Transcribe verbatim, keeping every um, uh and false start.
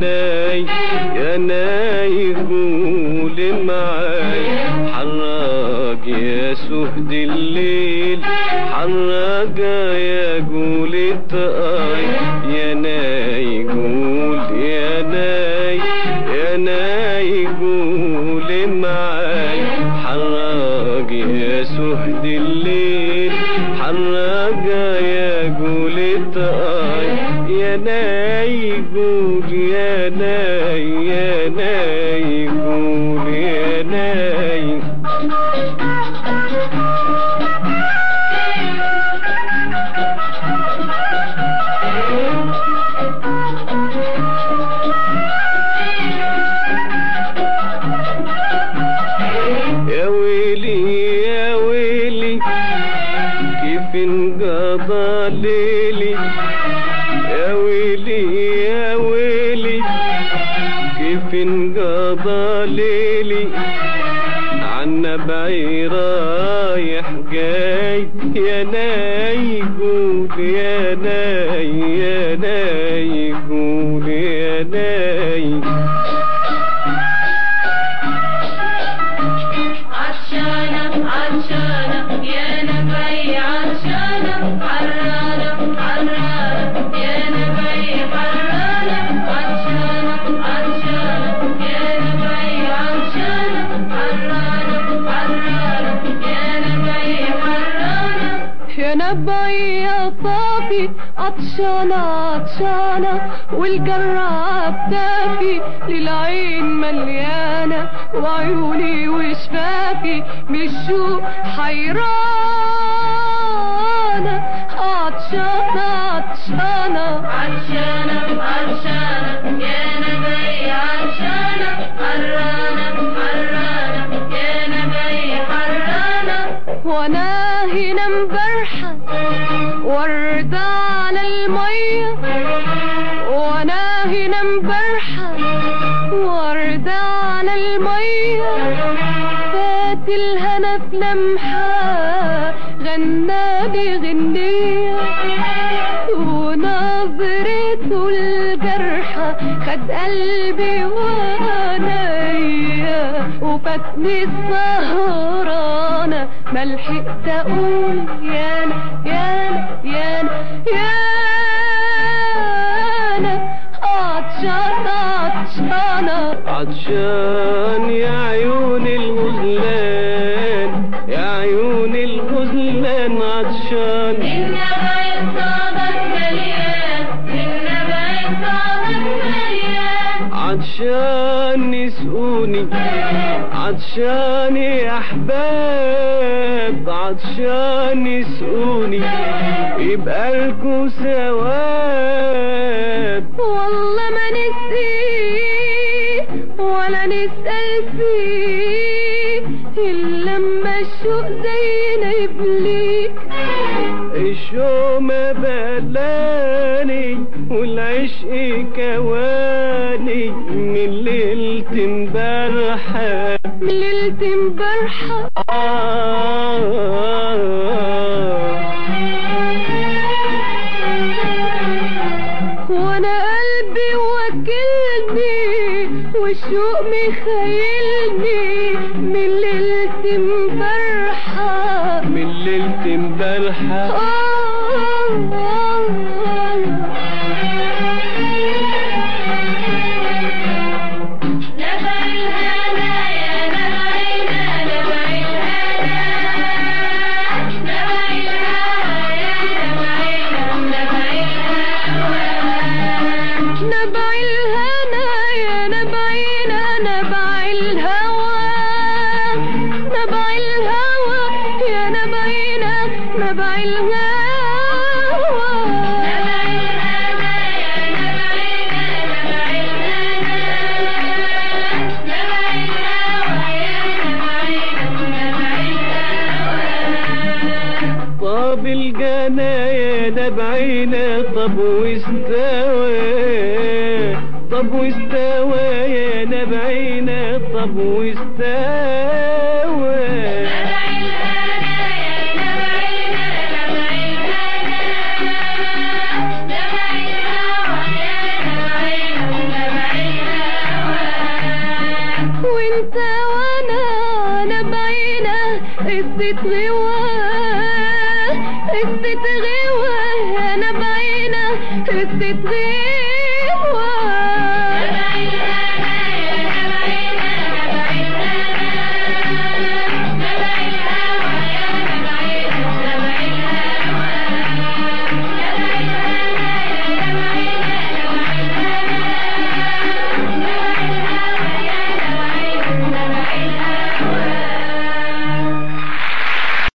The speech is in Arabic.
ناي يا ناي قول معاي حراق يا سهد الليل حراق يا قول الطاي يا ناي قول يا ناي يا ناي قول معاي حراق يا سهد الليل حراق يا قول الطاي يا ناي قول يا ناي يا ناي قول يا ناي يا ويلي يا ويلي كيف انقضى ليلي يا ويلي يا ويلي كيف انقضى ليلي عنا بعير رايح جاي يا ناي قول يا ناي يا ناي قول يا ناي عطشانة عطشانة يا نبي عطشانة حرانة حرانة يا نبي حرانة عطشانة عطشانة يا نبي عطشانة حرانة حرانة يا نبي حرانة يا نبي يا صافي عطشانة عطشانة والجراب دافي للعين مليانة وعيوني وشفافي بالشوق حيرانة عطشانة عطشانة عطشانة عطشانة يا نبي عطشانة حرانة حرانة يا نبي حرانة وانا هنا مبرحة وردة على المية وانا هنا مبرحة وردة على المية فات الهنا في لمحة غنالي غنية ونظرته الجرحة خد قلبي وعنايا وفاتني السهرانة ملحقت اقول يانا يانا يانا يانا عطشانة عطشانة عطشان يا عيون الغزلان يا عيون الغزلان عطشان النبي صادق مليان النبي صادق مليان عطشان نسقوني عطشان يا احباب عطشان نسقوني يبقى لكوا ثواب والله ما نسقيه ولا نسأل فيه إلا لما الشوق زينا يبليك الشوق ما بلاني والعشق كواني من ليلة امبارحة من ليلة امبارحة وانا قلبي وكلني والشوق مخيلني من ليلة امبارحة من ليلة امبارحة نبع الهوى نبع الهنا يا نبع نبع الهنا نبع الهوى يا نبع نبع الهوى طاب الجنى يا نبعينا طب واستوى طب واستوى يا نبعينا طب واستوى نبع قصة غواه قصة غواه أنا بعينة قصة غواه